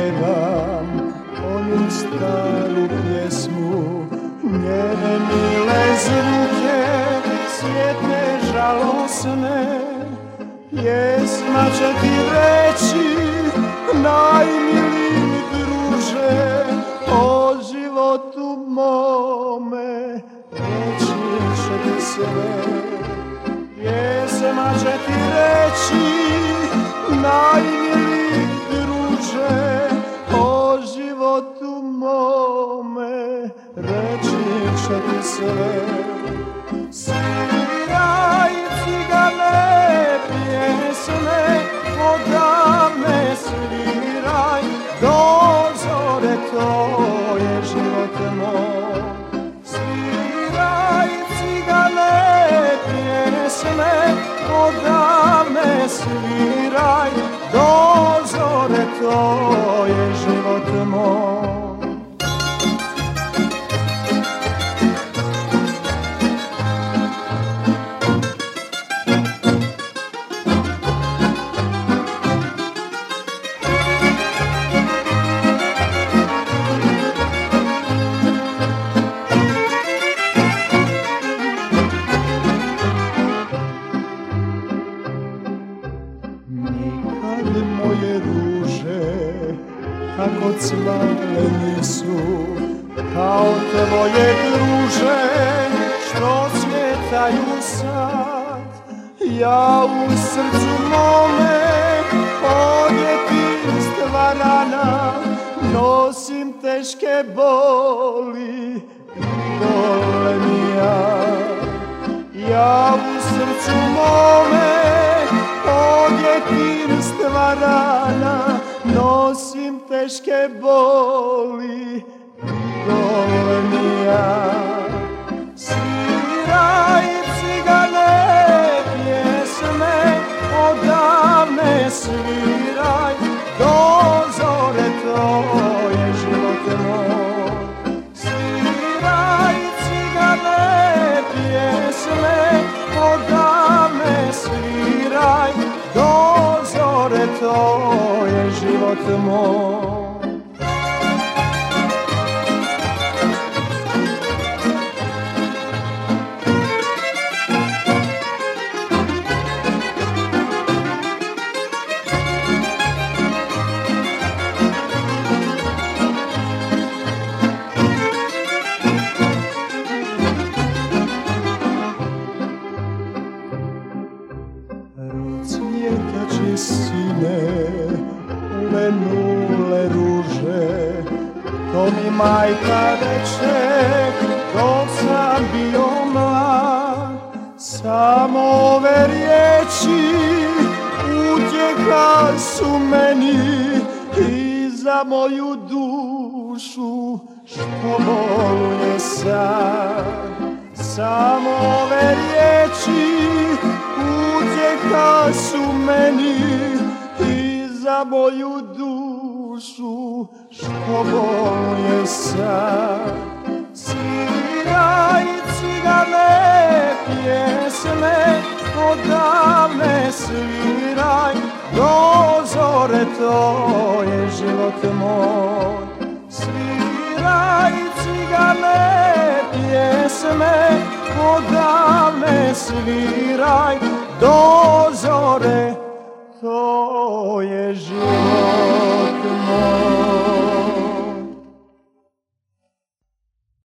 pevam onu staru pjesmu, njene mile zvuke, svijetne žalosne. Pjesma će ti reći, najmiliji druže, o životu mome, reći će ti sve. Pjesma će ti reći, najmiliji druže, o životu mome, reći će ti sve. Sviraj cigane pjesme, odavne sviraj, do zore, to je život moj. Sviraj cigane pjesme, odavne sviraj, do zore, to je život moj. Moje ruže, kako cvale nisu, kao tvoje druže, što cvjetaju sad. Ja u srcu mome, od djetinjstva rana, nosim teške boli i golemija. Ja u srcu mome, od djetinjstva rana, nosim teške boli i golemija. Sviraj cigane pjesme, odavne sviraj, do zore, to je život moj. Sviraj cigane pjesme, odavne sviraj, do zore, to je život moj. Procvjetaće sine, uvenule ruže, to mi majka reče, dok sam bio mlad. Samo ove riječi utjeha su meni i za moju dušu što boluje sad. Samo ove riječi utjeha su meni i za moju dušu što boluje sad. Sviraj cigane pjesme, odavne sviraj, do zore, to je život moj. Sviraj cigane pjesme, odavne sviraj, do zore,